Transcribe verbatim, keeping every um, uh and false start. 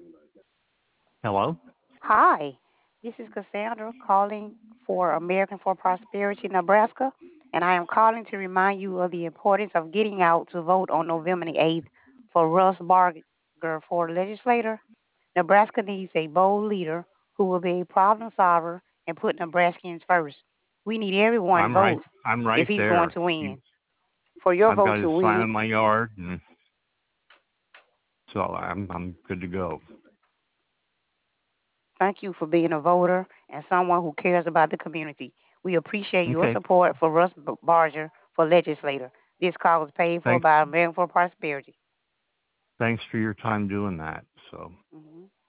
Hello? Hi, this is Cassandra calling for American for Prosperity, Nebraska, and I am calling to remind you of the importance of getting out to vote on November the eighth for Russ Barger for legislator. Nebraska needs a bold leader who will be a problem solver and put Nebraskans first. We need everyone I'm right vote I'm if right he's going there. to You, win. For your I've vote got to a sign win, in my yard, and so I'm I'm good to go. thank you for being a voter and someone who cares about the community. We appreciate your Okay. support for Russ B- Barger for legislator. This call is paid for Thanks by American for Prosperity. thanks for your time doing that. So Mhm.